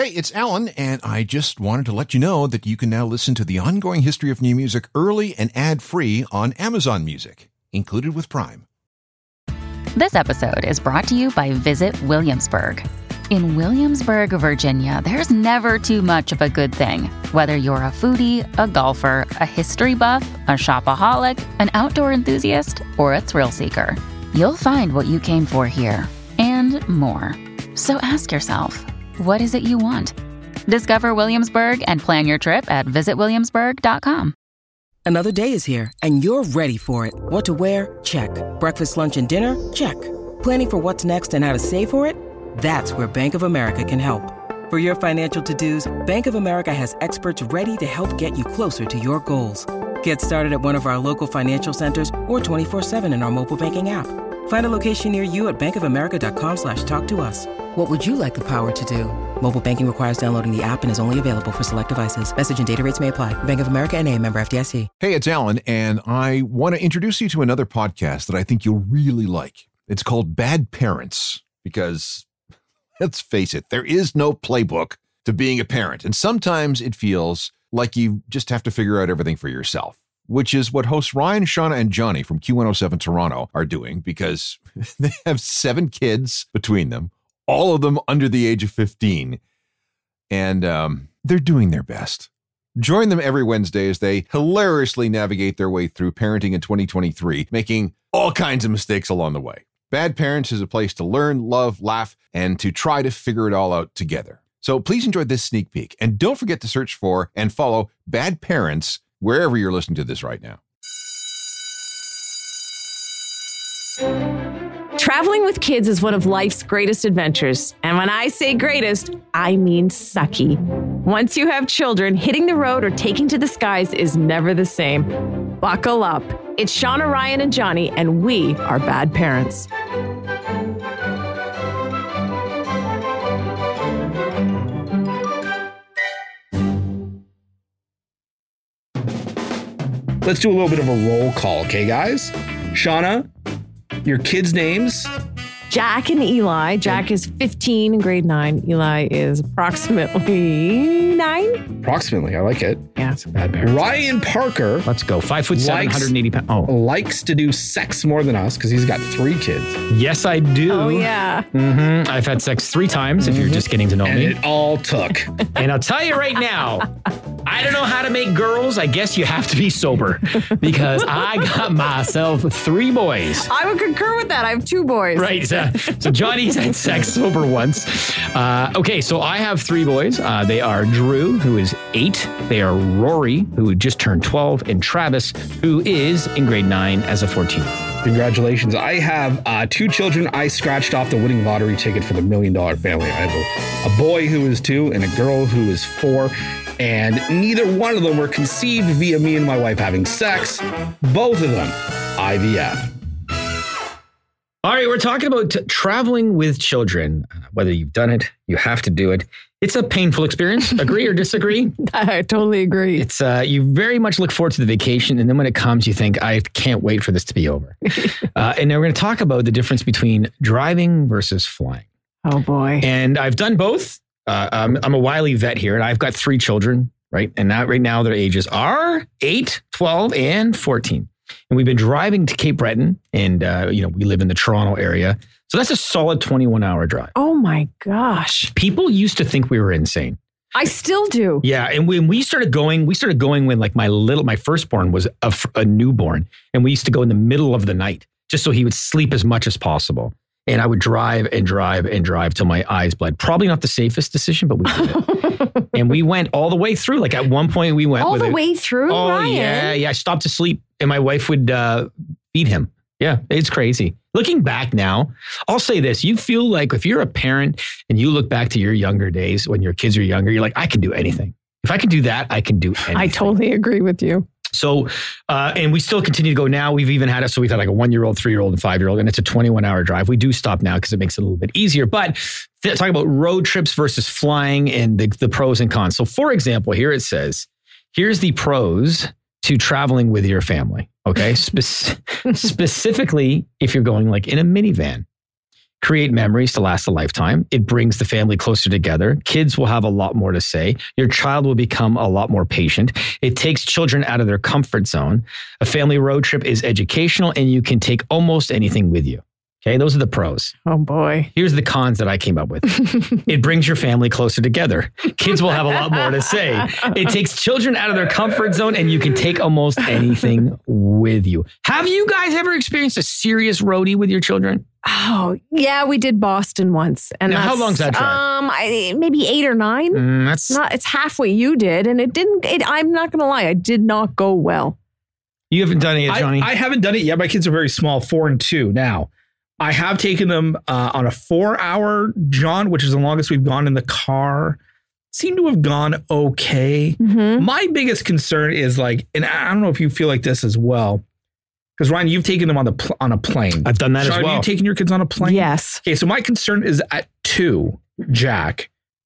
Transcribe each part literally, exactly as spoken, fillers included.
Hey, it's Alan, and I just wanted to let you know that you can now listen to the ongoing history of new music early and ad-free on Amazon Music, included with Prime. This episode is brought to you by Visit Williamsburg. In Williamsburg, Virginia, there's never too much of a good thing. Whether you're a foodie, a golfer, a history buff, a shopaholic, an outdoor enthusiast, or a thrill seeker, you'll find what you came for here and more. So ask yourself, what is it you want? Discover Williamsburg and plan your trip at visit williamsburg dot com. Another day is here, and you're ready for it. What to wear? Check. Breakfast, lunch, and dinner? Check. Planning for what's next and how to save for it? That's where Bank of America can help. For your financial to-dos, Bank of America has experts ready to help get you closer to your goals. Get started at one of our local financial centers or twenty-four seven in our mobile banking app. Find a location near you at bankofamerica.com slash talk to us. What would you like the power to do? Mobile banking requires downloading the app and is only available for select devices. Message and data rates may apply. Bank of America N A, member F D I C. Hey, it's Alan, and I want to introduce you to another podcast that I think you'll really like. It's called Bad Parents, because let's face it, there is no playbook to being a parent. And sometimes it feels like you just have to figure out everything for yourself, which is what hosts Ryan, Shauna, and Johnny from Q one oh seven Toronto are doing, because they have seven kids between them, all of them under the age of fifteen. And um, they're doing their best. Join them every Wednesday as they hilariously navigate their way through parenting in twenty twenty-three, making all kinds of mistakes along the way. Bad Parents is a place to learn, love, laugh, and to try to figure it all out together. So please enjoy this sneak peek. And don't forget to search for and follow Bad Parents wherever you're listening to this right now. Traveling with kids is one of life's greatest adventures. And when I say greatest, I mean sucky. Once you have children, hitting the road or taking to the skies is never the same. Buckle up. It's Shauna, Ryan, and Johnny, and we are Bad Parents. Let's do a little bit of a roll call, okay, guys? Shauna, your kids' names? Jack and Eli. Jack is fifteen in grade nine. Eli is approximately nine. Approximately. I like it. Yeah. That's a bad parent. Ryan Parker. Let's go. Five foot seven, likes, one hundred eighty pounds. Oh. Likes to do sex more than us because he's got three kids. Yes, I do. Oh, yeah. Mm-hmm. I've had sex three times, if mm-hmm. you're just getting to know and me. And it all took. And I'll tell you right now, I don't know how to make girls. I guess you have to be sober, because I got myself three boys. I would concur with that. I have two boys. Right. So, so Johnny's had sex sober once. Uh, okay, so I have three boys. Uh, they are Drew, who is eight. They are Rory, who just turned twelve, and Travis, who is in grade nine as a fourteen. Congratulations. I have uh, two children. I scratched off the winning lottery ticket for the million dollar family. I have a, a boy who is two and a girl who is four. And neither one of them were conceived via me and my wife having sex. Both of them, I V F. All right, we're talking about t- traveling with children. Whether you've done it, you have to do it. It's a painful experience. Agree or disagree? I totally agree. It's uh, you very much look forward to the vacation, and then when it comes, you think, I can't wait for this to be over. uh, and then we're going to talk about the difference between driving versus flying. Oh, boy. And I've done both. Uh, I'm, I'm a wily vet here, and I've got three children, right? And that right now their ages are eight, twelve, and fourteen. And we've been driving to Cape Breton, and uh, you know we live in the Toronto area. So that's a solid twenty-one hour drive. Oh, my gosh. People used to think we were insane. I still do. Yeah. And when we started going, we started going when like my little, my firstborn was a, a newborn. And we used to go in the middle of the night just so he would sleep as much as possible. And I would drive and drive and drive till my eyes bled. Probably not the safest decision, but we did it. And we went all the way through. Like at one point we went all with the a, way through. Oh Ryan. yeah, yeah. I stopped to sleep, and my wife would uh, feed him. Yeah, it's crazy. Looking back now, I'll say this: you feel like if you're a parent and you look back to your younger days when your kids are younger, you're like, I can do anything. If I can do that, I can do anything. I totally agree with you. So, uh, and we still continue to go now. We've even had it. So we've had like a one-year-old, three-year-old, and five-year-old, and it's a twenty-one hour drive. We do stop now because it makes it a little bit easier. But th- talking about road trips versus flying and the, the pros and cons. So for example, here it says, here's the pros to traveling with your family. Okay. Spe- specifically, if you're going like in a minivan, create memories to last a lifetime. It brings the family closer together. Kids will have a lot more to say. Your child will become a lot more patient. It takes children out of their comfort zone. A family road trip is educational, and you can take almost anything with you. Okay, those are the pros. Oh, boy. Here's the cons that I came up with. It brings your family closer together. Kids will have a lot more to say. It takes children out of their comfort zone, and you can take almost anything with you. Have you guys ever experienced a serious roadie with your children? Oh, yeah, we did Boston once. And now, how long's that drive? Um, I, maybe eight or nine. Mm, that's not. It's halfway you did, and it didn't. It, I'm not going to lie, it did not go well. You haven't done it yet, Johnny? I, I haven't done it yet. My kids are very small, four and two now. I have taken them uh, on a four-hour jaunt, which is the longest we've gone in the car. Seem to have gone okay. Mm-hmm. My biggest concern is like, and I don't know if you feel like this as well, because Ryan, you've taken them on the pl- on a plane. I've done that Sean, as well. Have you taken your kids on a plane? Yes. Okay, so my concern is at two, Jack,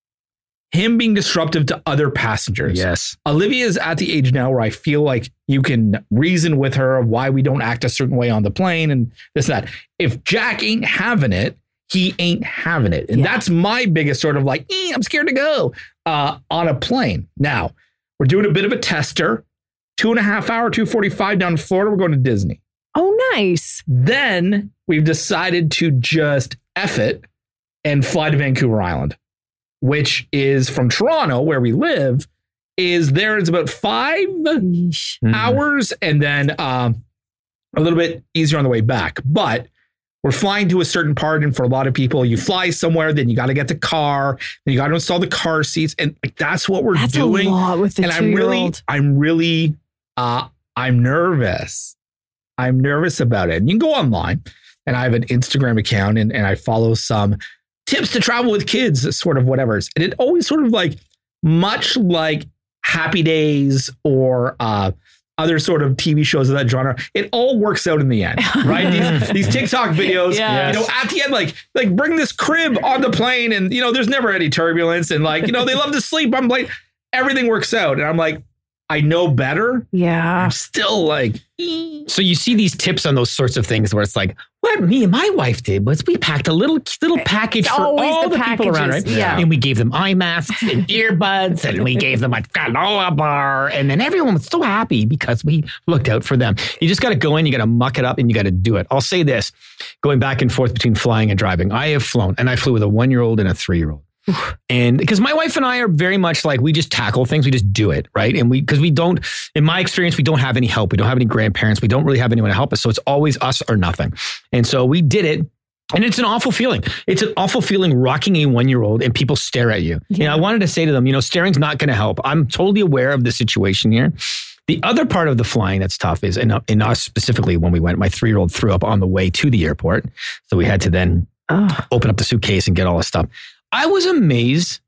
him being disruptive to other passengers. Yes. Olivia is at the age now where I feel like you can reason with her of why we don't act a certain way on the plane and this and that. If Jack ain't having it, he ain't having it. And yeah. that's my biggest sort of like, eh, I'm scared to go uh, on a plane. Now, we're doing a bit of a tester. Two and a half hour, two forty-five down in Florida. We're going to Disney. Oh, nice. Then we've decided to just F it and fly to Vancouver Island, which is from Toronto, where we live, is there is about five Yeesh. hours and then um, a little bit easier on the way back. But we're flying to a certain part. And for a lot of people, you fly somewhere, then you got to get the car, then you got to install the car seats. And like, that's what we're that's doing. A lot with the and I'm really, two-year-old. I'm really, uh, I'm nervous. I'm nervous about it. And you can go online, and I have an Instagram account, and, and I follow some tips to travel with kids, sort of whatever. And it always sort of like, much like Happy Days or uh, other sort of T V shows of that genre, it all works out in the end, right? these, these TikTok videos, Yes. you know, at the end, like, like bring this crib on the plane, and, you know, there's never any turbulence, and like, you know, they love to sleep. I'm like, everything works out. And I'm like, I know better. Yeah. I'm still like, so you see these tips on those sorts of things where it's like, what me and my wife did was we packed a little little package It's for always all the the, people around, right? packages, yeah. And we gave them eye masks and earbuds, and we gave them a granola bar, and then everyone was so happy because we looked out for them. You just got to go in, you got to muck it up, and you got to do it. I'll say this, going back and forth between flying and driving, I have flown, and I flew with a one-year-old and a three-year-old. And because my wife and I are very much like, we just tackle things, we just do it, right? And we, because we don't, in my experience, we don't have any help. We don't have any grandparents. We don't really have anyone to help us. So it's always us or nothing. And so we did it. And it's an awful feeling. It's an awful feeling rocking a one-year-old and people stare at you. Yeah. And I wanted to say to them, you know, staring's not going to help. I'm totally aware of the situation here. The other part of the flying that's tough is, and in us specifically, when we went, my three-year-old threw up on the way to the airport. So we had to then oh. open up the suitcase and get all the stuff. I was amazed.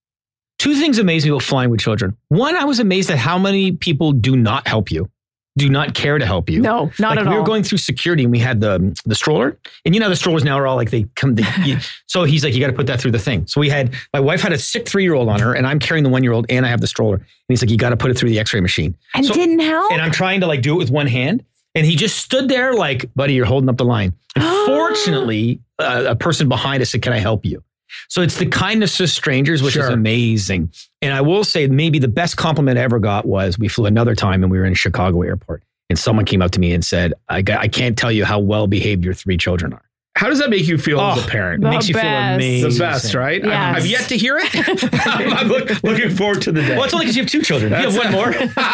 Two things amazed me about flying with children. One, I was amazed at how many people do not help you, do not care to help you. No, not like at we all. We were going through security and we had the the stroller. And you know, the strollers now are all like, they come. They, you, so he's like, you got to put that through the thing. So we had, my wife had a sick three-year-old on her, and I'm carrying the one-year-old and I have the stroller. And he's like, you got to put it through the x-ray machine. And so, didn't help? And I'm trying to like do it with one hand. And he just stood there like, buddy, you're holding up the line. And fortunately, uh, a person behind us said, can I help you? So it's the kindness of strangers, which sure. is amazing. And I will say maybe the best compliment I ever got was we flew another time and we were in Chicago airport. And someone came up to me and said, I, got, I can't tell you how well behaved your three children are. How does that make you feel oh, as a parent? It makes you best. feel amazing. The best, right? Yes. I've, I've yet to hear it. I'm look, looking forward to the day. Well, it's only because you have two children. If you have one more,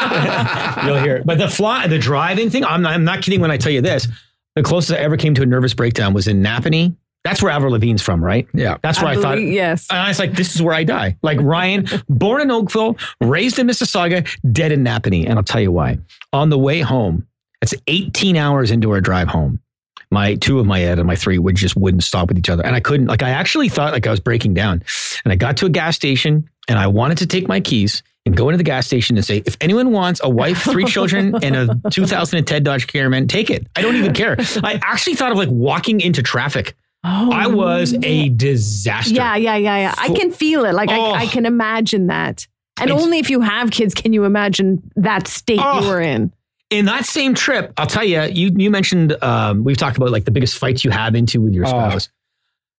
you'll hear it. But the fly, the driving thing, I'm not, I'm not kidding when I tell you this. The closest I ever came to a nervous breakdown was in Napanee. That's where Avril Lavigne's from, right? Yeah. That's where I, I thought. believe, yes. And I was like, this is where I die. Like Ryan, born in Oakville, raised in Mississauga, dead in Napanee. And I'll tell you why. On the way home, it's eighteen hours into our drive home. My two of my Ed and my three would just wouldn't stop with each other. And I couldn't, like, I actually thought like I was breaking down. And I got to a gas station and I wanted to take my keys and go into the gas station and say, if anyone wants a wife, three children, and a two thousand ten Dodge Caravan, take it. I don't even care. I actually thought of like walking into traffic. Oh, I was a disaster. Yeah, yeah, yeah, yeah. I can feel it. Like Oh. I, I can imagine that. And It's- only if you have kids can you imagine that state Oh. you were in. In that same trip, I'll tell you, you you mentioned, um, we've talked about like the biggest fights you have into with your Oh. spouse.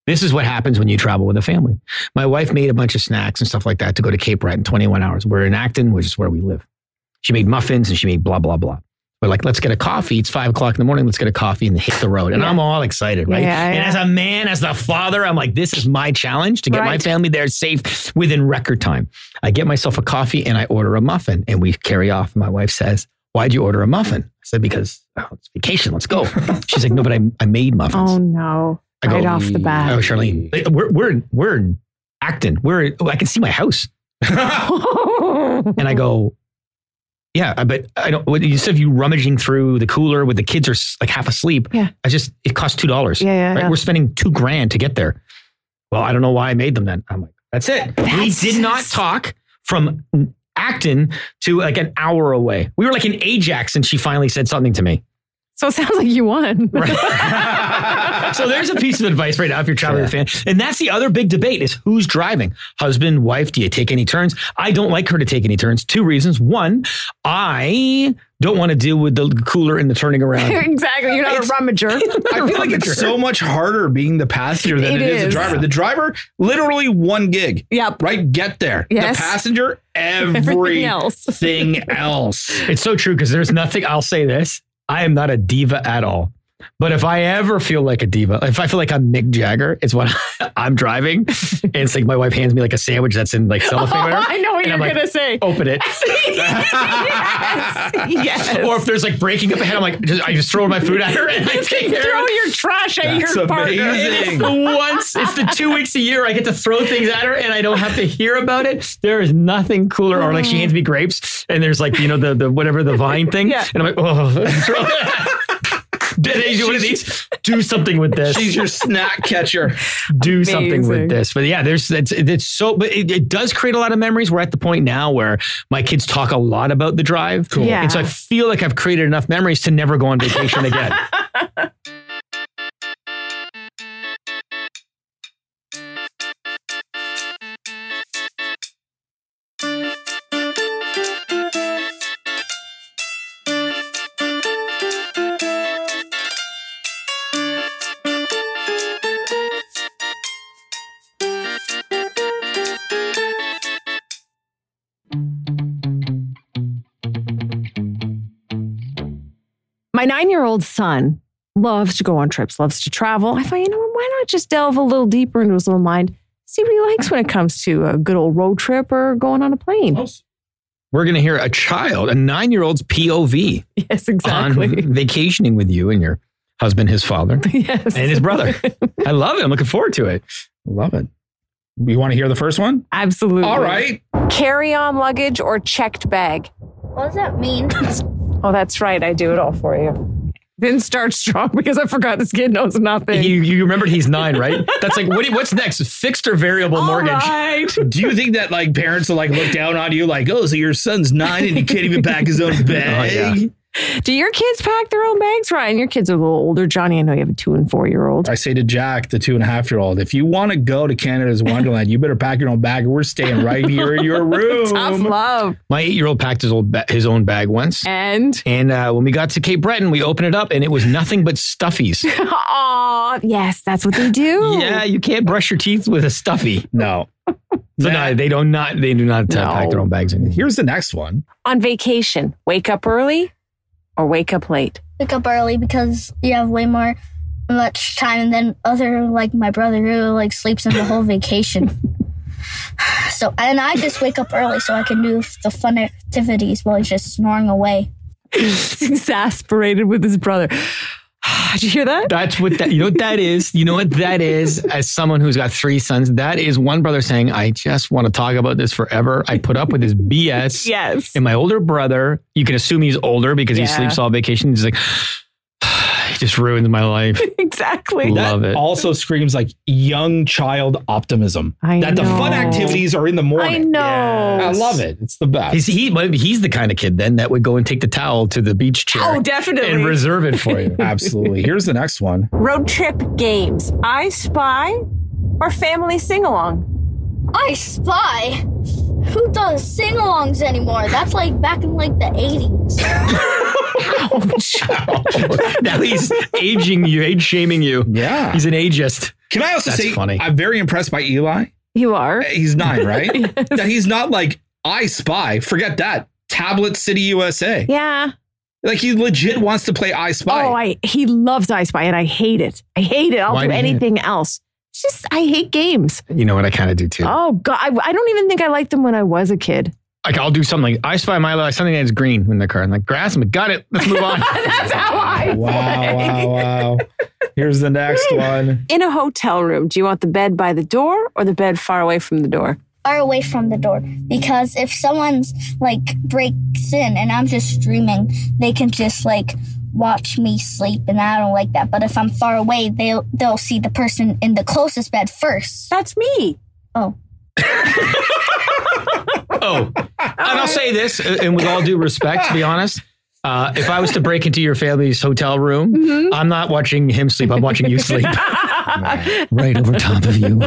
This is what happens when you travel with a family. My wife made a bunch of snacks and stuff like that to go to Cape Breton in twenty-one hours. We're in Acton, which is where we live. She made muffins and she made blah, blah, blah. We're like, let's get a coffee. It's five o'clock in the morning. Let's get a coffee and hit the road. And yeah. I'm all excited, right? Yeah, and yeah. as a man, as the father, I'm like, this is my challenge to get right. my family there safe within record time. I get myself a coffee and I order a muffin and we carry off. My wife says, why'd you order a muffin? I said, because oh, it's vacation. Let's go. She's like, no, but I, I made muffins. Oh, no. I go, right off the bat. Oh, Charlene, we're, we're, in, we're in Acton. We're, oh, I can see my house. And I go, yeah, but I don't, what you said, you rummaging through the cooler with the kids are like half asleep. Yeah. I just, it costs two dollars. Yeah, yeah, right? yeah. We're spending two grand to get there. Well, I don't know why I made them then. I'm like, that's it. That's we did not just... talk from Acton to like an hour away. We were like in Ajax and she finally said something to me. So it sounds like you won. Right. So there's a piece of advice right now if you're traveling with a fan. And that's the other big debate is who's driving? Husband, wife, do you take any turns? I don't like her to take any turns. Two reasons. One, I don't want to deal with the cooler and the turning around. Exactly. You're not It's- a rummager. I feel like it's so much harder being the passenger than It it is the is. driver. The driver, literally one gig. Yep. Right? Get there. Yes. The passenger, Everything else. everything else. It's so true because there's nothing, I'll say this, I am not a diva at all. But if I ever feel like a diva, if I feel like I'm Mick Jagger, it's when I'm driving and it's like my wife hands me like a sandwich that's in like cellophane. Oh, whatever, I know what and you're I'm like, going to say. Open it. Yes. Yes. Or if there's like breaking up ahead, I'm like, just, I just throw my food at her and I take care Throw of it. your trash at That's your partner. amazing. It's the once, it's the two weeks a year I get to throw things at her and I don't have to hear about it. There is nothing cooler. Or like she hands me grapes and there's like, you know, the, the whatever, the vine thing. Yeah. And I'm like, oh, throw it. Did they do one of these? Do something with this. She's your snack catcher. Do something with Amazing. this. But yeah, there's it's, it's so, but it, it does create a lot of memories. We're at the point now where my kids talk a lot about the drive. Cool. Yeah. And so I feel like I've created enough memories to never go on vacation again. My nine-year-old son loves to go on trips, loves to travel. I thought, you know, why not just delve a little deeper into his little mind, see what he likes when it comes to a good old road trip or going on a plane. We're going to hear a child, a nine-year-old's P O V Yes, exactly. on vacationing with you and your husband, his father, Yes. and his brother. I love it. I'm looking forward to it. Love it. You want to hear the first one? Absolutely. All right. Carry-on luggage or checked bag? What does that mean? Oh, that's right. I do it all for you. Didn't start strong because I forgot this kid knows nothing. You, you remembered he's nine, right? That's like, what do you, what's next? Fixed or variable All mortgage? right. Do you think that like parents will like look down on you like, oh, so your son's nine and he can't even pack his own bag? Oh, yeah. Do your kids pack their own bags, Ryan? Your kids are a little older. Johnny, I know you have a two and four year old. I say to Jack, the two and a half year old, if you want to go to Canada's Wonderland, you better pack your own bag or we're staying right here in your room. Tough love. My eight-year-old packed his old ba- his own bag once. And And uh, when we got to Cape Breton, we opened it up and it was nothing but stuffies. aw, yes, that's what they do. Yeah, you can't brush your teeth with a stuffy. No. So no, they don't not they do not uh, No. pack their own bags anymore. Here's the next one. On vacation, wake up early or wake up late? Wake up early because you have way more much time than other like my brother who like sleeps in the whole vacation. So and I just wake up early so I can do the fun activities while he's just snoring away. He's exasperated with his brother. Did you hear that? That's what that, you know what that is? You know what that is? As someone who's got three sons, that is one brother saying, I just want to talk about this forever. I put up with his B S. Yes. And my older brother, you can assume he's older because he Yeah. sleeps all vacation. He's like, he just ruined my life. Exactly. Love that it. also screams like young child optimism. I that the fun know. activities are in the morning. I know. I love it. It's the best. He's, he, well, he's the kind of kid then that would go and take the towel to the beach chair Oh, definitely. and reserve it for you. Absolutely. Here's the next one. Road trip games. I Spy or family sing along? I Spy? Who does sing-alongs anymore? That's like back in like the eighties. Now he's aging you, age shaming you. Yeah. He's an ageist. Can I also That's say, funny. I'm very impressed by Eli. You are. He's nine, right? Yes. That he's not like I Spy. Forget that. Tablet City U S A. Yeah. Like he legit wants to play I Spy. Oh, I he loves I Spy, and I hate it. I hate it. I'll Why do do you hate anything else. It's just I hate games. You know what? I kind of do too. Oh God, I, I don't even think I liked them when I was a kid. Like I'll do something like I Spy my life, something that's green in the car. I'm like, grass, I'm got it. Let's move on. That's how I Wow, play. wow, wow. Here's the next one. In a hotel room, do you want the bed by the door or the bed far away from the door? Far away from the door, because if someone's like breaks in and I'm just streaming, they can just like watch me sleep, and I don't like that. But if I'm far away, they'll they'll see the person in the closest bed first. That's me. Oh. Oh, and I'll say this, and with all due respect, to be honest, uh, if I was to break into your family's hotel room, Mm-hmm. I'm not watching him sleep. I'm watching you sleep right over top of you.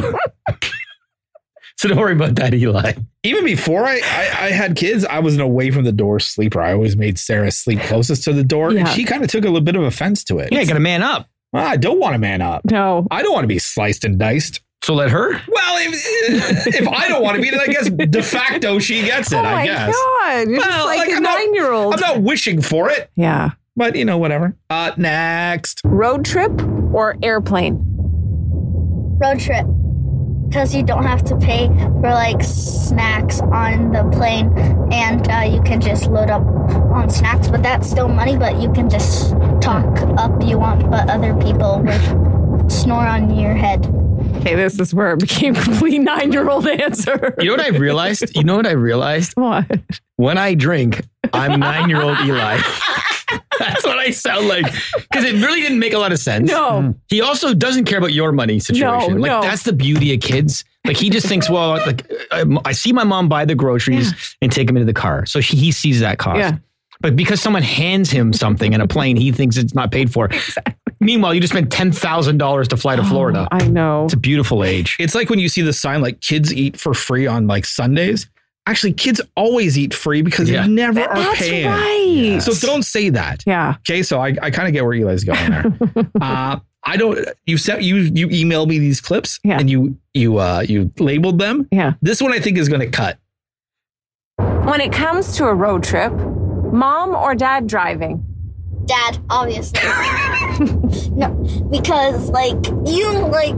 So don't worry about that, Eli. Even before I, I, I had kids, I was an away from the door sleeper. I always made Sarah sleep closest to the door, Yeah. and she kind of took a little bit of offense to it. Yeah, you got to man up. Well, I don't want to man up. No. I don't want to be sliced and diced. So let her. Well, if, if I don't want to be, then I guess de facto she gets it, Oh I my guess. God. You're just Well, like, like, a I'm not- nine-year-old. I'm not wishing for it, Yeah. but you know, whatever. Uh, next. Road trip or airplane? Road trip, because you don't have to pay for like snacks on the plane, and uh, you can just load up on snacks, but that's still money, but you can just talk up you want, but other people will snore on your head. Okay, this is where it became a complete nine-year-old answer. You know what I realized? You know what I realized? What? When I drink, I'm nine-year-old Eli. That's what I sound like. Because it really didn't make a lot of sense. No. He also doesn't care about your money situation. No, like no. that's the beauty of kids. Like he just thinks, well, like I, I see my mom buy the groceries and take them into the car, so she, he sees that cost. Yeah. But because someone hands him something in a plane, he thinks it's not paid for. Exactly. Meanwhile, you just spent ten thousand dollars to fly to Florida. Oh, I know. It's a beautiful age. It's like when you see the sign like kids eat for free on like Sundays. Actually, kids always eat free because Yeah. they never are That's paying. right. So don't say that. Yeah. Okay, so I, I kind of get where Eli's going there. uh, I don't. You sent you you emailed me these clips Yeah. and you you uh you labeled them. Yeah. This one I think is going to cut. When it comes to a road trip, mom or dad driving? Dad, obviously. No, because like you like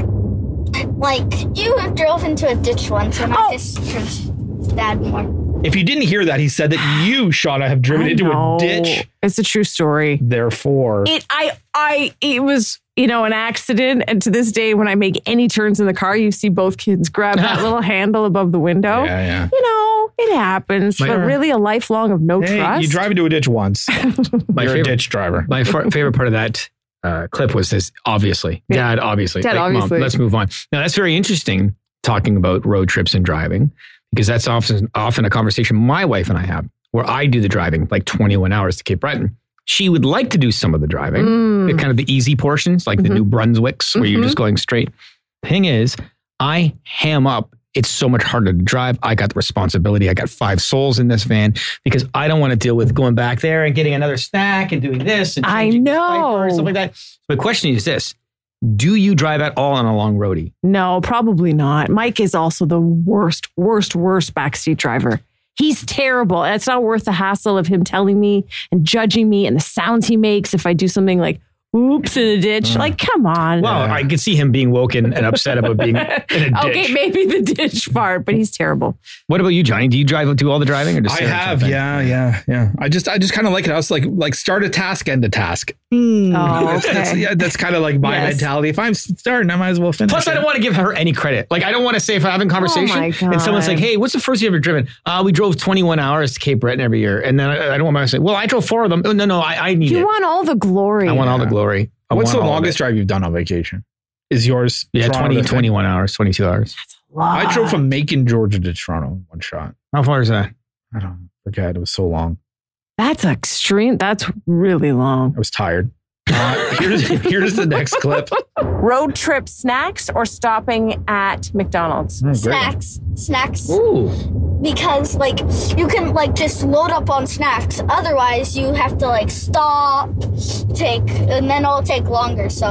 like you drove into a ditch once, and Oh. I just trust Dad more. If you didn't hear that, he said that you, Shauna, have driven I into know. a ditch. It's a true story. Therefore, It, I, I, it was, you know, an accident. And to this day, when I make any turns in the car, you see both kids grab that little handle above the window. yeah, yeah. You know, it happens, My- but really a lifelong of no Hey, trust. you drive into a ditch once. My You're favorite, a ditch driver. my fa- favorite part of that uh, clip was this, obviously. Yeah. Dad, obviously. Dad, Mom, obviously. let's move on. Now, that's very interesting, talking about road trips and driving, because that's often often a conversation my wife and I have, where I do the driving, like twenty-one hours to Cape Breton. She would like to do some of the driving, Mm. kind of the easy portions, like the Mhm. New Brunswicks, where you're Mhm. just going straight. Thing is, I ham up. It's so much harder to drive. I got the responsibility. I got five souls in this van because I don't want to deal with going back there and getting another snack and doing this. And I changing the know. diaper and stuff like that. My question is this: do you drive at all on a long roadie? No, probably not. Mike is also the worst, worst, worst backseat driver. He's terrible. And it's not worth the hassle of him telling me and judging me and the sounds he makes if I do something like, oops, in a ditch. Like, come on. Well, I could see him being woken and upset about being in a ditch. Okay, maybe the ditch part, but he's terrible. What about you, Johnny? Do you drive do all the driving or just I Sarah have, jump in? yeah, yeah, yeah. I just, I just kind of like it. I was like, like start a task, end a task. Oh, That's, that's, okay. yeah, that's kind of like my Yes. mentality. If I'm starting, I might as well finish. Plus, I it. don't want to give her any credit. Like, I don't want to say if I'm having a conversation Oh my and someone's God. like, hey, what's the first you ever driven? Uh, we drove twenty-one hours to Cape Breton every year. And then I, I don't want to say, well, I drove four of them. Oh, no, no, I, I need You it. want all the glory. I want all the glory. I What's want the all of longest it. drive you've done on vacation? Is yours? Yeah, Toronto twenty, to- twenty-one hours, twenty-two hours. I drove from Macon, Georgia to Toronto in one shot. How far is that? I don't forget. It was so long. That's extreme. That's really long. I was tired. Uh, here's here's the next clip. Road trip snacks or stopping at McDonald's? Oh, great. Snacks, snacks. Ooh. Because like you can like just load up on snacks. Otherwise, you have to like stop, take, and then it'll take longer. So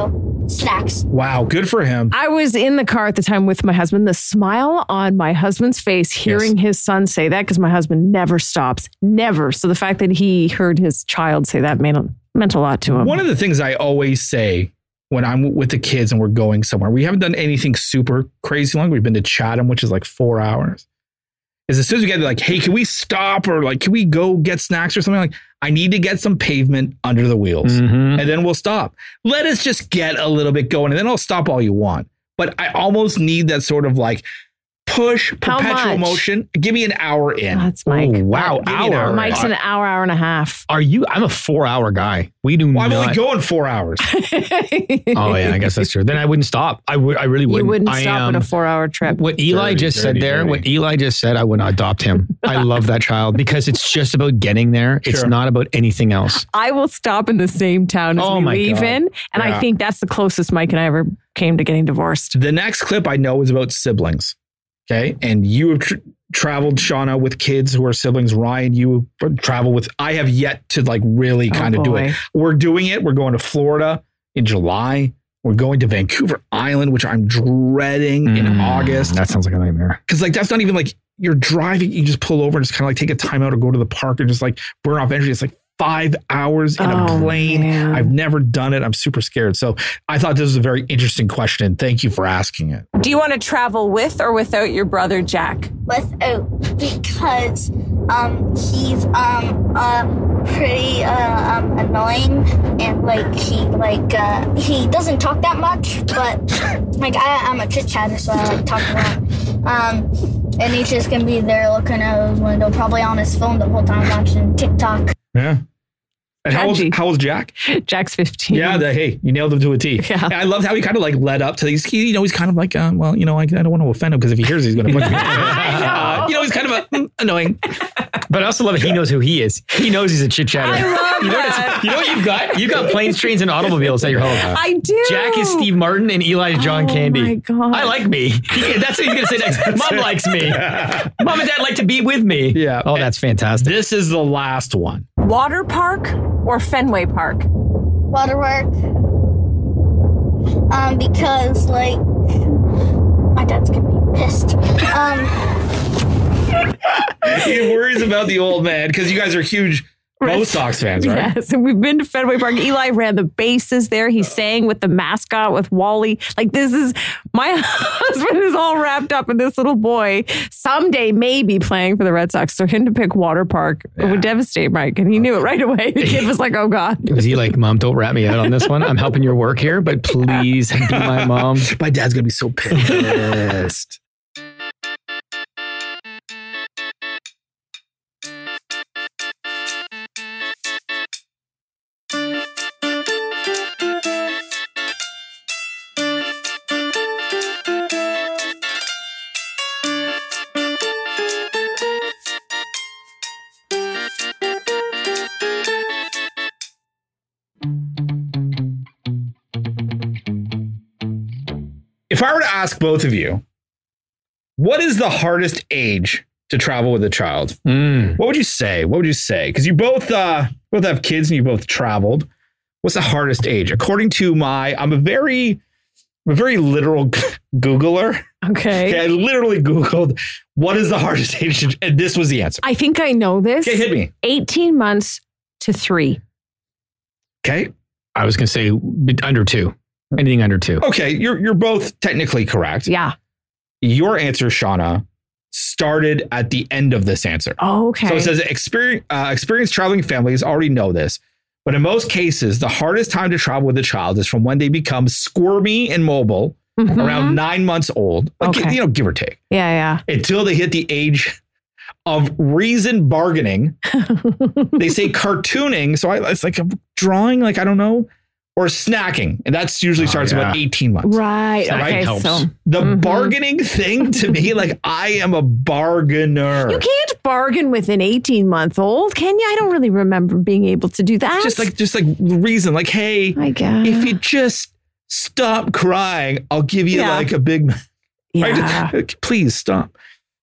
snacks. Wow, good for him. I was in the car at the time with my husband. The smile on my husband's face hearing Yes. his son say that, because my husband never stops, never. So the fact that he heard his child say that made, meant a lot to him. One of the things I always say when I'm with the kids and we're going somewhere, we haven't done anything super crazy long. We've been to Chatham, which is like four hours. Is as soon as we get like, hey, can we stop, or like, can we go get snacks or something? Like, I need to get some pavement under the wheels, Mhm. and then we'll stop. Let us just get a little bit going, and then I'll stop all you want. But I almost need that sort of like push, How perpetual much? motion. Give me an hour in. That's Mike. Oh, wow. Give me an Hour. hour. Mike's an hour, hour and a half. Are you? I'm a four hour guy. We do Well, I'm not. only going four hours. Oh yeah, I guess that's true. Then I wouldn't stop. I would. I really You wouldn't. wouldn't I, stop um, at a four-hour trip. What Eli Dirty, just said dirty, there, dirty. what Eli just said, I would not adopt him. I love that child because it's just about getting there. It's Sure. not about anything else. I will stop in the same town as Oh we my leave God. in. And Yeah. I think that's the closest Mike and I ever came to getting divorced. The next clip I know is about siblings. Okay. And you have tr- traveled, Shauna, with kids who are siblings. Ryan, you travel with, I have yet to like really Oh, kind of do boy. it. We're doing it. We're going to Florida in July. We're going to Vancouver Island, which I'm dreading in Mm, August. That sounds like a nightmare. Cause like, that's not even like you're driving. You just pull over and just kind of like take a time out or go to the park and just like burn off energy. It's like five hours in Oh, a plane. man. I've never done it. I'm super scared. So I thought this was a very interesting question. Thank you for asking it. Do you want to travel with or without your brother Jack? Without, because um he's um uh pretty uh um annoying, and like he like uh he doesn't talk that much, but like I I'm a chit chatter, so I like talk a lot. Um and he's just gonna be there looking out his window, probably on his phone the whole time watching TikTok. Yeah. And how old's, Tragic. how old's Jack? Jack's fifteen. Yeah, the, hey, you nailed him to a T. Yeah. And I loved how he kind of like led up to these. He, you know, he's kind of like, um, well, you know, I, I don't want to offend him because if he hears it, he's going to punch me. uh, you know, he's kind of a, mm, annoying. But I also love it. He knows who he is. He knows he's a chit chatter. I love you know that. What you know what you've got? You've got planes, trains, and automobiles at your home. I do. Jack is Steve Martin and Eli is John Oh, Candy. my God. I like me. He- that's what he's going to say next. Mom likes me. Mom and Dad like to be with me. Yeah. Oh, that's fantastic. This is the last one. Water park or Fenway Park? Waterwork. Um, because like my dad's gonna be pissed. Um, He worries about the old man because you guys are huge Bo Sox fans, right? Yes, and we've been to Fenway Park. Eli ran the bases there. He sang with the mascot with Wally. Like this is my husband is all wrapped up in this little boy. Someday maybe playing for the Red Sox. So him to pick Water Park it would devastate Mike, and he knew it right away. The kid was like, "Oh God." Was he like, Mom, don't rat me out on this one. I'm helping your work here, but please be my mom. My dad's going to be so pissed. If I were to ask both of you, what is the hardest age to travel with a child? Mm. What would you say? What would you say? Because you both uh, both have kids and you both traveled. What's the hardest age? According to my, I'm a very, I'm a very literal Googler. Okay. Okay, I literally Googled what is the hardest age, to, and this was the answer. I think I know this. Okay, hit me. eighteen months to three. Okay, I was going to say under two. Anything under two. okay, you're you're both technically correct. Yeah. Your answer, Shauna, started at the end of this answer. Oh, okay. So it says experience, uh, experienced traveling families already know this, but in most cases, the hardest time to travel with a child is from when they become squirmy and mobile, Mhm. around nine months old, like, Okay. you know, give or take, Yeah, until they hit the age of reason bargaining. They say cartooning, so I, it's like a drawing, like I don't know, or snacking, and that's usually Oh, starts yeah. about eighteen months. yeah. Right. So that okay. helps. So The Mhm. bargaining thing to me, like I am a bargainer. you can't bargain with an eighteen month old, can you? I don't really remember being able to do that. Just like, just like reason, like, hey, I guess. if you just stop crying, I'll give you Yeah. like a big, yeah. right? Please stop.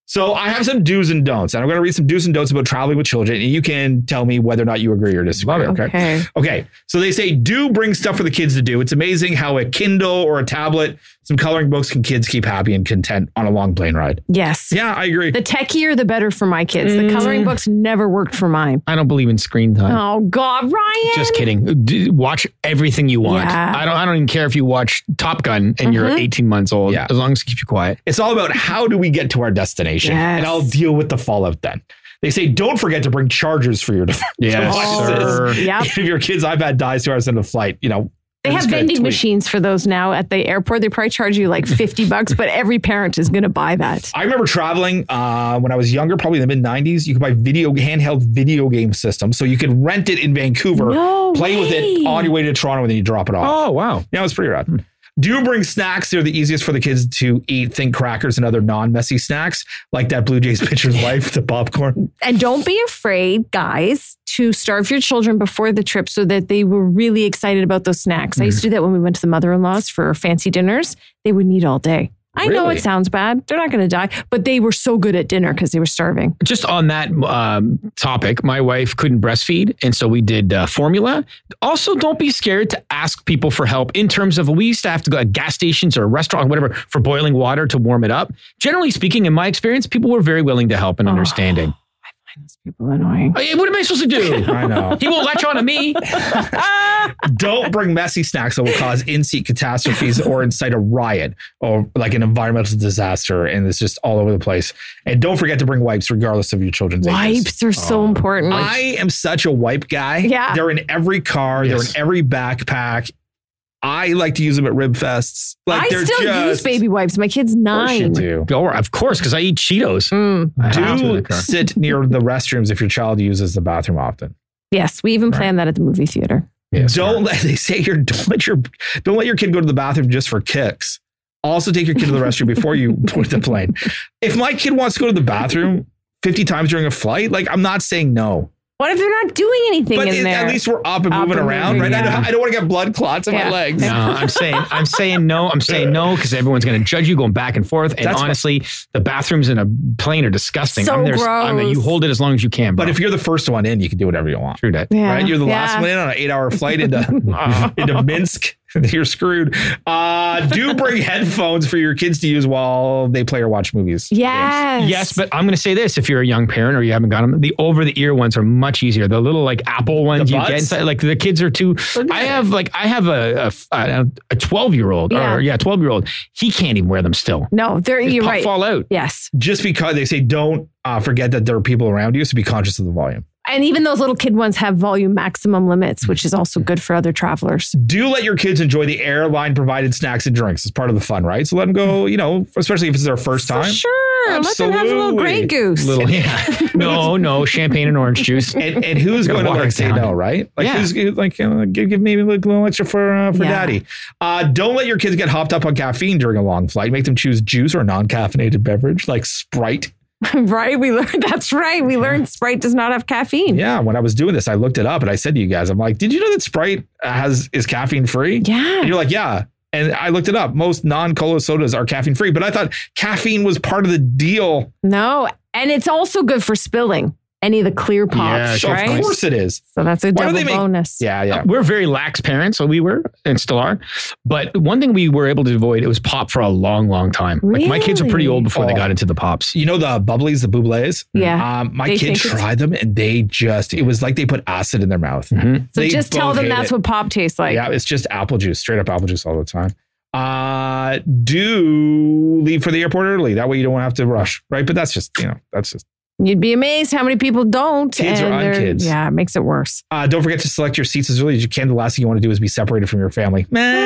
So I have some do's and don'ts, and I'm going to read some do's and don'ts about traveling with children, and you can tell me whether or not you agree or disagree. Okay? Okay. Okay. So they say, do bring stuff for the kids to do. It's amazing how a Kindle or a tablet, some coloring books can kids keep happy and content on a long plane ride. Yes. Yeah, I agree. The techier, the better for my kids. The coloring books never worked for mine. I don't believe in screen time. Oh God, Ryan! Just kidding. D- Watch everything you want. Yeah. I don't. I don't even care if you watch Top Gun and you're eighteen months old. Yeah. As long as it keeps you quiet. It's all about how do we get to our destination, Yes. and I'll deal with the fallout then. They say, don't forget to bring chargers for your devices. Yes, sir. Yep. If your kid's iPad dies two hours into the flight, you know, They have vending machines for those now at the airport. They probably charge you like fifty bucks, but every parent is going to buy that. I remember traveling uh, when I was younger, probably in the mid nineties. You could buy video handheld video game systems. So you could rent it in Vancouver, No play with it way. on your way to Toronto, and then you drop it off. Oh wow. Yeah, it was pretty rad. Do bring snacks. They're the easiest for the kids to eat. Think crackers and other non-messy snacks, like that Blue Jays pitcher's wife, the popcorn. And don't be afraid, guys, to starve your children before the trip so that they were really excited about those snacks. I used to do that when we went to the mother-in-law's for fancy dinners. They would eat all day. I know Really? it sounds bad. They're not going to die, but they were so good at dinner because they were starving. Just on that um, topic, my wife couldn't breastfeed, and so we did uh, formula. Also, don't be scared to ask people for help in terms of we used to have to go at gas stations or a restaurant or whatever for boiling water to warm it up. Generally speaking, in my experience, people were very willing to help and understanding. Those people are annoying. Hey, what am I supposed to do? I know. He won't latch on to me. Don't bring messy snacks that will cause in-seat catastrophes or incite a riot or like an environmental disaster. And it's just all over the place. And don't forget to bring wipes regardless of your children's ages. Wipes are so important. I am such a wipe guy. Yeah. They're in every car. Yes. They're in every backpack. I like to use them at rib fests. Like I they're still just, use baby wipes. My kid's Of course nine. you do. Or, of course, because I eat Cheetos. Mm. I have to in the Do car. sit near the restrooms if your child uses the bathroom often. Yes, we even planned that at the movie theater. Yes, don't let they say your don't let your don't let your kid go to the bathroom just for kicks. Also take your kid to the restroom before you board the plane. If my kid wants to go to the bathroom fifty times during a flight, like I'm not saying no. What if they're not doing anything But in it, there? at least we're up and Up moving and around, moving, right? I yeah. don't, I don't want to get blood clots in Yeah. my legs. No, I'm saying, I'm saying no. I'm saying no because everyone's going to judge you going back and forth. And That's honestly, the bathrooms in a plane are disgusting. So I'm there. I'm there, you gross. hold it as long as you can. Bro. But if you're the first one in, you can do whatever you want. True that. Yeah. Right? You're the Yeah. last one in on an eight-hour flight into into Minsk. You're screwed. Uh, do bring headphones for your kids to use while they play or watch movies. Yes. Yes, but I'm going to say this: if you're a young parent or you haven't got them, the over-the-ear ones are much easier. The little like Apple ones The you get buds? inside, like the kids are too. I have like I have a a- a twelve-year-old Yeah. or yeah, twelve-year-old. He can't even wear them still. No, they're, His you're pop right. fall out. Yes. Just because they say don't uh, forget that there are people around you, so be conscious of the volume. And even those little kid ones have volume maximum limits, which is also good for other travelers. Do let your kids enjoy the airline provided snacks and drinks. It's part of the fun, right? So let them go, you know, especially if it's their first time. Sure. Let them have a little Grey Absolutely. Goose. Little yeah. No, no champagne and orange juice. And, and who's Gotta going to water like it say down. no, right? Like Yeah. who's like uh, give, give me a little extra for uh, for Yeah. daddy. Uh, don't let your kids get hopped up on caffeine during a long flight. Make them choose juice or non-caffeinated beverage like Sprite. Right? We learned that's right. We learned Sprite does not have caffeine. Yeah, when I was doing this, I looked it up and I said to you guys, I'm like, did you know that Sprite has is caffeine free? Yeah. And you're like, yeah. And I looked it up. Most non-cola sodas are caffeine free, but I thought caffeine was part of the deal. No. And it's also good for spilling any of the clear pops, Yeah, So right? of course it is. So that's a Why do double they make- bonus. Yeah, yeah. We're very lax parents, so we were and still are. But one thing we were able to avoid, it was pop for a long, long time. Like my kids were pretty Really? old before they Oh. got into the pops. You know the bubblies, the bublés? Yeah. Um, my They kids think it's- tried them and they just, it was like they put acid in their mouth. Mhm. So They just tell both them hate that's it. what pop tastes like. Yeah, it's just apple juice, straight up apple juice all the time. Uh, do leave for the airport early. That way you don't have to rush, right? But that's just, you know, that's just, You'd be amazed how many people don't. Kids are and on they're- kids. Yeah, it makes it worse. uh, don't forget to select your seats as early as you can. The last thing you want to do is be separated from your family.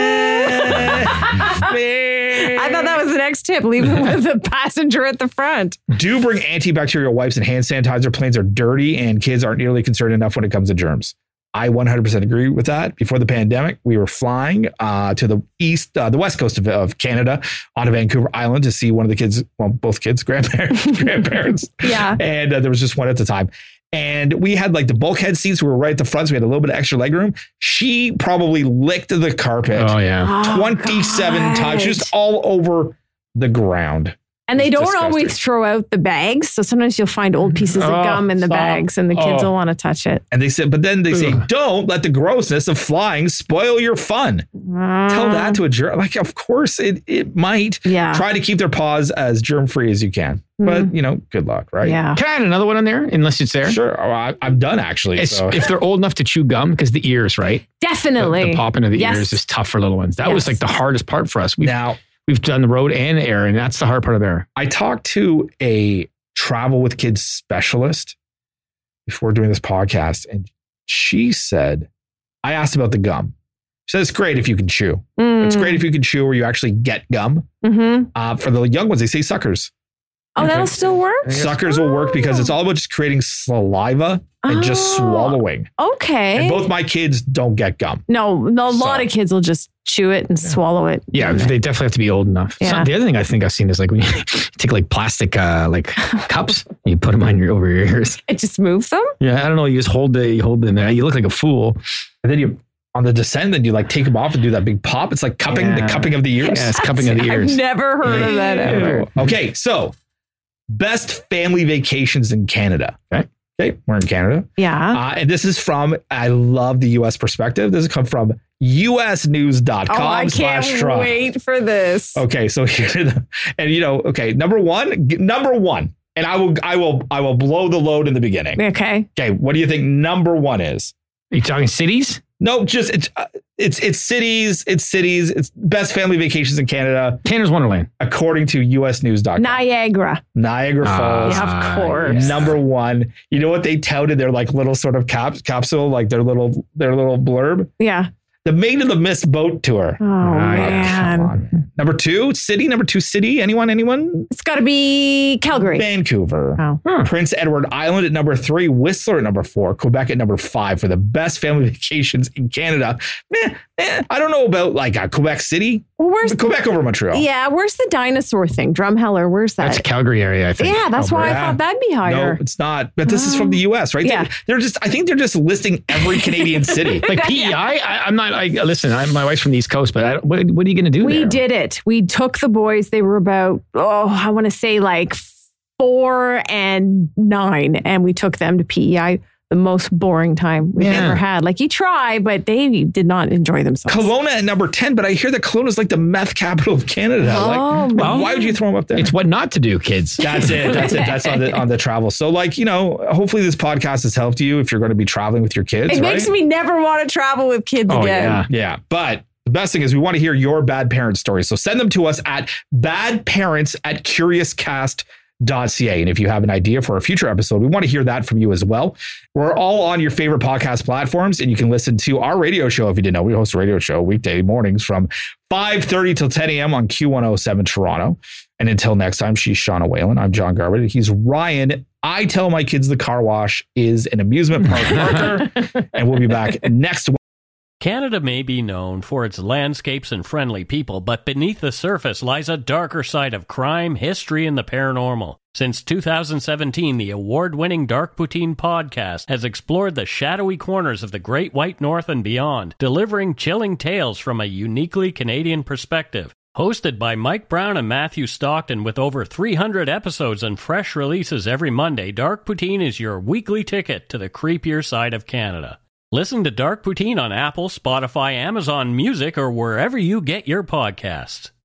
I thought that was the next tip. Leave it with the passenger at the front. Do bring antibacterial wipes and hand sanitizer. Planes are dirty and kids aren't nearly concerned enough when it comes to germs. I one hundred percent agree with that. Before the pandemic, we were flying uh, to the east, uh, the west coast of, of Canada, onto Vancouver Island to see one of the kids, well, both kids, grandparents, grandparents. Yeah. And uh, there was just one at the time. And we had like the bulkhead seats. We were right at the front, so we had a little bit of extra leg room. She probably licked the carpet Oh yeah. Oh, twenty-seven God. times. She was all over the ground. And they It's don't disgusting. always throw out the bags. So sometimes you'll find old pieces Oh, of gum in the stop. bags and the kids Oh. will want to touch it. And they said, but then they say, Ugh. don't let the grossness of flying spoil your fun. Tell that to a germ. Like, of course it, it might. Yeah. Try to keep their paws as germ free as you can. But, you know, good luck, right? Yeah. Can I add another one in there? Unless it's there. Sure. Oh, I, I'm done, actually. It's- So. If they're old enough to chew gum, because the ears, right? The, Definitely. the popping of the Yes. ears is tough for little ones. That was Yes. like the hardest part for us. We've, Now, we've done the road and air, and that's the hard part of air. I talked to a travel with kids specialist before doing this podcast, and she said, I asked about the gum. She said, it's great if you can chew. Mm. It's great if you can chew or you actually get gum. Mm-hmm. Uh, for the young ones, they say suckers. Oh, that'll still work? Suckers will work because it's all about just creating saliva and just Oh. swallowing. Okay. And both my kids don't get gum. no, no, a lot So- of kids will just chew it and swallow it. Yeah, they definitely have to be old enough. So Yeah. the other thing I think I've seen is like when you take like plastic uh, like cups, and you put them on your over your ears. It just moves them? Yeah, I don't know. You just hold the you hold them there. You look like a fool. And then you, on the descent, then you like take them off and do that big pop. It's like cupping, Yeah. the cupping of the ears. Yeah, it's cupping of the ears. I've never heard of that ever. Okay, so best family vacations in Canada. Okay. Okay, we're in Canada. Yeah. Uh, and this is from, I love the U S perspective. This has come from U S news dot com Oh, I slash can't Trump. wait for this. Okay, so here are the, and you know, okay, number one, g- number one, and I will, I will, I will blow the load in the beginning. Okay. Okay, what do you think number one is? Are you talking cities? No, just it's, uh, it's, it's cities, it's cities, it's best family vacations in Canada, Canada's Wonderland. according to U S news dot com. Niagara. Niagara Ah, Falls. Yeah, of course. Number one. You know what they touted their like little sort of cap, capsule, like their little their little blurb? Yeah. The Maid of the Mist boat tour. Oh, Ah, yeah, man. Come on. Number two, city. Number two, city. Anyone? Anyone? It's got to be Calgary. Vancouver. Oh. Hmm. Prince Edward Island at number three. Whistler at number four. Quebec at number five for the best family vacations in Canada. Eh, eh, I don't know about like uh, Quebec City. Well, where's Quebec over Montreal. Yeah, where's the dinosaur thing? Drumheller, where's that? That's a Calgary area, I think. yeah, that's why I Alberta. thought that'd be No, higher. it's not. But this is from the U S, right? Yeah. They're, they're just. I think they're just listing every Canadian city. Like P E I, I I'm not. I listen. I'm, my wife's from the East Coast, but I don't, what, what are you going to do We there? did it. We took the boys. They were about, oh, I want to say like four and nine. And we took them to P E I. The most boring time we've Yeah. ever had. Like you try, but they did not enjoy themselves. Kelowna at number ten, but I hear that Kelowna is like the meth capital of Canada. Oh, like, man. why would you throw them up there? It's what not to do, kids. That's it. That's it. That's on the on the travel. So, like, you know, hopefully this podcast has helped you if you're going to be traveling with your kids. It right? makes me never want to travel with kids Oh, again. yeah. Yeah, but the best thing is we want to hear your bad parent stories. So send them to us at badparents at curiouscast dot c a. And if you have an idea for a future episode, we want to hear that from you as well. We're all on your favorite podcast platforms, and you can listen to our radio show. If you didn't know, we host a radio show weekday mornings from five thirty till ten a.m. on Q one oh seven Toronto. And until next time, she's Shauna Whalen. I'm John Garbutt. He's Ryan. I tell my kids the car wash is an amusement park marker. And we'll be back next week. Canada may be known for its landscapes and friendly people, but beneath the surface lies a darker side of crime, history, and the paranormal. Since two thousand seventeen, the award-winning Dark Poutine podcast has explored the shadowy corners of the Great White North and beyond, delivering chilling tales from a uniquely Canadian perspective. Hosted by Mike Brown and Matthew Stockton with over three hundred episodes and fresh releases every Monday, Dark Poutine is your weekly ticket to the creepier side of Canada. Listen to Dark Poutine on Apple, Spotify, Amazon Music, or wherever you get your podcasts.